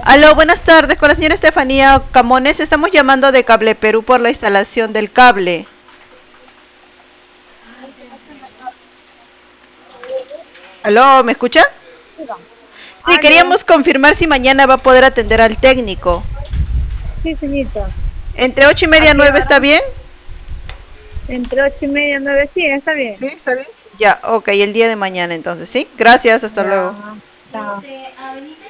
Aló, buenas tardes, con la señora Estefanía Camones. Estamos llamando de Cable Perú por la instalación del cable. Aló, ¿me escucha? Sí, Aló, queríamos confirmar si mañana va a poder atender al técnico. sí, señorita. ¿Entre 8:30 ¿A y qué 9 está hora? bien? Entre 8:30 y 9, sí, está bien. Sí, está bien. Ya, ok, el día de mañana entonces, ¿sí? Gracias, hasta luego. Ya, chao.